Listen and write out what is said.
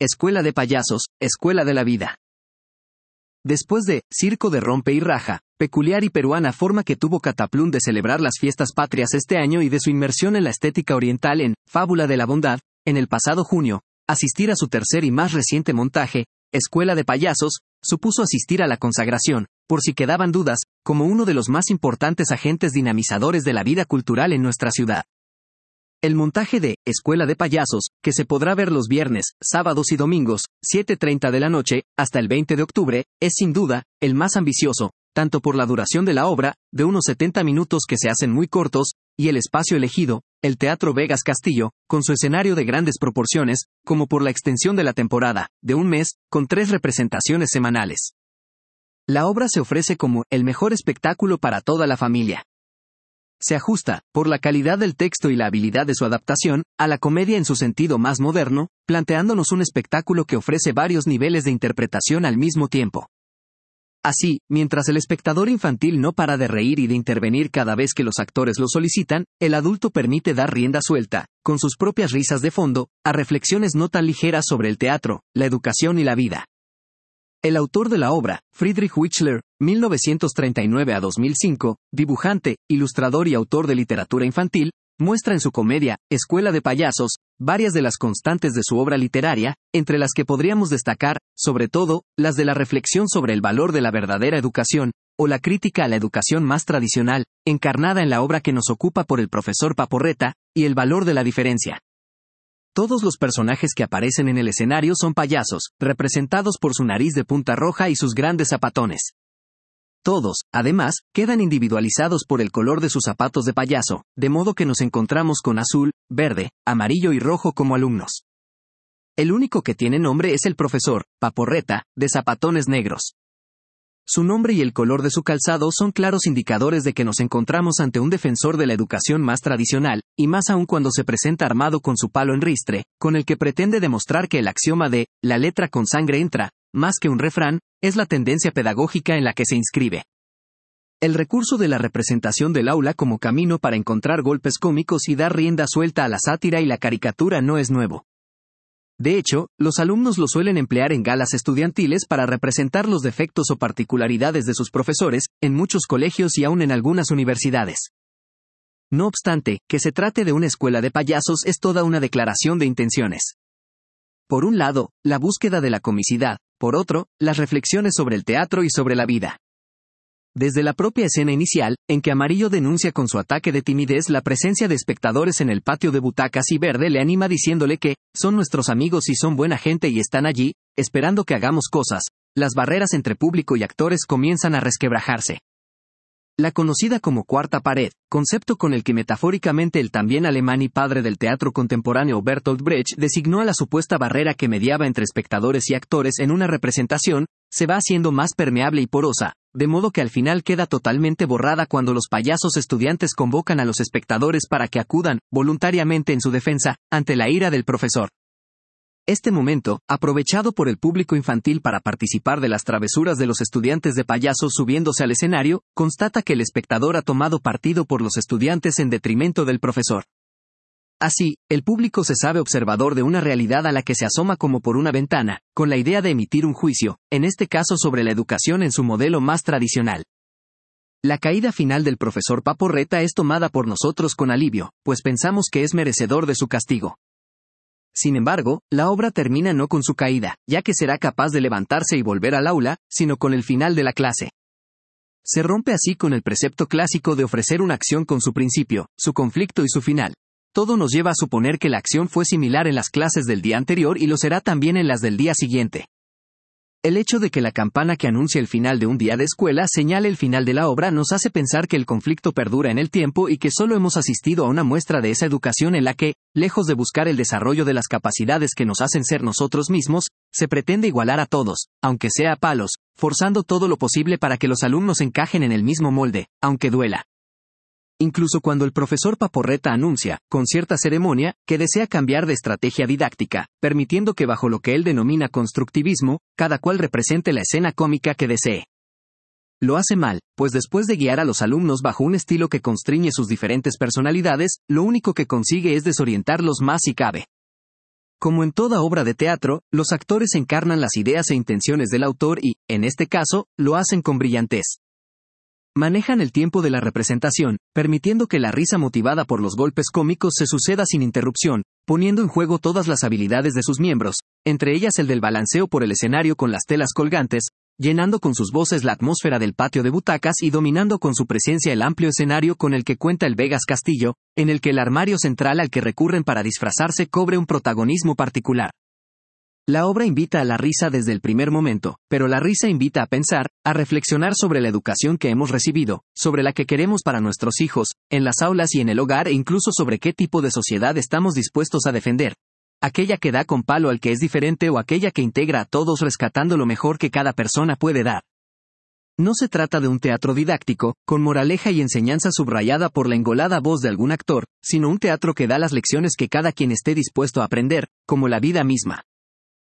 Escuela de Payasos, Escuela de la Vida. Después de Circo de Rompe y Raja, peculiar y peruana forma que tuvo Cataplum de celebrar las fiestas patrias este año y de su inmersión en la estética oriental en Fábula de la Bondad, en el pasado junio, asistir a su tercer y más reciente montaje, Escuela de Payasos, supuso asistir a la consagración, por si quedaban dudas, como uno de los más importantes agentes dinamizadores de la vida cultural en nuestra ciudad. El montaje de Escuela de Payasos, que se podrá ver los viernes, sábados y domingos, 7:30 de la noche, hasta el 20 de octubre, es sin duda, el más ambicioso, tanto por la duración de la obra, de unos 70 minutos que se hacen muy cortos, y el espacio elegido, el Teatro Vegas Castillo, con su escenario de grandes proporciones, como por la extensión de la temporada, de un mes, con 3 representaciones semanales. La obra se ofrece como el mejor espectáculo para toda la familia. Se ajusta, por la calidad del texto y la habilidad de su adaptación, a la comedia en su sentido más moderno, planteándonos un espectáculo que ofrece varios niveles de interpretación al mismo tiempo. Así, mientras el espectador infantil no para de reír y de intervenir cada vez que los actores lo solicitan, el adulto permite dar rienda suelta, con sus propias risas de fondo, a reflexiones no tan ligeras sobre el teatro, la educación y la vida. El autor de la obra, Friedrich Wichler, 1939 a 2005, dibujante, ilustrador y autor de literatura infantil, muestra en su comedia, Escuela de Payasos, varias de las constantes de su obra literaria, entre las que podríamos destacar, sobre todo, las de la reflexión sobre el valor de la verdadera educación, o la crítica a la educación más tradicional, encarnada en la obra que nos ocupa por el profesor Paporreta, y el valor de la diferencia. Todos los personajes que aparecen en el escenario son payasos, representados por su nariz de punta roja y sus grandes zapatones. Todos, además, quedan individualizados por el color de sus zapatos de payaso, de modo que nos encontramos con azul, verde, amarillo y rojo como alumnos. El único que tiene nombre es el profesor, Paporreta, de zapatones negros. Su nombre y el color de su calzado son claros indicadores de que nos encontramos ante un defensor de la educación más tradicional, y más aún cuando se presenta armado con su palo en ristre, con el que pretende demostrar que el axioma de «la letra con sangre entra», más que un refrán, es la tendencia pedagógica en la que se inscribe. El recurso de la representación del aula como camino para encontrar golpes cómicos y dar rienda suelta a la sátira y la caricatura no es nuevo. De hecho, los alumnos lo suelen emplear en galas estudiantiles para representar los defectos o particularidades de sus profesores, en muchos colegios y aún en algunas universidades. No obstante, que se trate de una escuela de payasos es toda una declaración de intenciones. Por un lado, la búsqueda de la comicidad, por otro, las reflexiones sobre el teatro y sobre la vida. Desde la propia escena inicial, en que Amarillo denuncia con su ataque de timidez la presencia de espectadores en el patio de butacas y Verde le anima diciéndole que son nuestros amigos y son buena gente y están allí, esperando que hagamos cosas, las barreras entre público y actores comienzan a resquebrajarse. La conocida como cuarta pared, concepto con el que metafóricamente el también alemán y padre del teatro contemporáneo Bertolt Brecht designó a la supuesta barrera que mediaba entre espectadores y actores en una representación, se va haciendo más permeable y porosa, de modo que al final queda totalmente borrada cuando los payasos estudiantes convocan a los espectadores para que acudan, voluntariamente en su defensa, ante la ira del profesor. Este momento, aprovechado por el público infantil para participar de las travesuras de los estudiantes de payasos subiéndose al escenario, constata que el espectador ha tomado partido por los estudiantes en detrimento del profesor. Así, el público se sabe observador de una realidad a la que se asoma como por una ventana, con la idea de emitir un juicio, en este caso sobre la educación en su modelo más tradicional. La caída final del profesor Paporreta es tomada por nosotros con alivio, pues pensamos que es merecedor de su castigo. Sin embargo, la obra termina no con su caída, ya que será capaz de levantarse y volver al aula, sino con el final de la clase. Se rompe así con el precepto clásico de ofrecer una acción con su principio, su conflicto y su final. Todo nos lleva a suponer que la acción fue similar en las clases del día anterior y lo será también en las del día siguiente. El hecho de que la campana que anuncia el final de un día de escuela señale el final de la obra nos hace pensar que el conflicto perdura en el tiempo y que solo hemos asistido a una muestra de esa educación en la que, lejos de buscar el desarrollo de las capacidades que nos hacen ser nosotros mismos, se pretende igualar a todos, aunque sea a palos, forzando todo lo posible para que los alumnos encajen en el mismo molde, aunque duela. Incluso cuando el profesor Paporreta anuncia, con cierta ceremonia, que desea cambiar de estrategia didáctica, permitiendo que bajo lo que él denomina constructivismo, cada cual represente la escena cómica que desee. Lo hace mal, pues después de guiar a los alumnos bajo un estilo que constriñe sus diferentes personalidades, lo único que consigue es desorientarlos más si cabe. Como en toda obra de teatro, los actores encarnan las ideas e intenciones del autor y, en este caso, lo hacen con brillantez. Manejan el tiempo de la representación, permitiendo que la risa motivada por los golpes cómicos se suceda sin interrupción, poniendo en juego todas las habilidades de sus miembros, entre ellas el del balanceo por el escenario con las telas colgantes, llenando con sus voces la atmósfera del patio de butacas y dominando con su presencia el amplio escenario con el que cuenta el Vegas Castillo, en el que el armario central al que recurren para disfrazarse cobre un protagonismo particular. La obra invita a la risa desde el primer momento, pero la risa invita a pensar, a reflexionar sobre la educación que hemos recibido, sobre la que queremos para nuestros hijos, en las aulas y en el hogar e incluso sobre qué tipo de sociedad estamos dispuestos a defender. Aquella que da con palo al que es diferente o aquella que integra a todos rescatando lo mejor que cada persona puede dar. No se trata de un teatro didáctico, con moraleja y enseñanza subrayada por la engolada voz de algún actor, sino un teatro que da las lecciones que cada quien esté dispuesto a aprender, como la vida misma.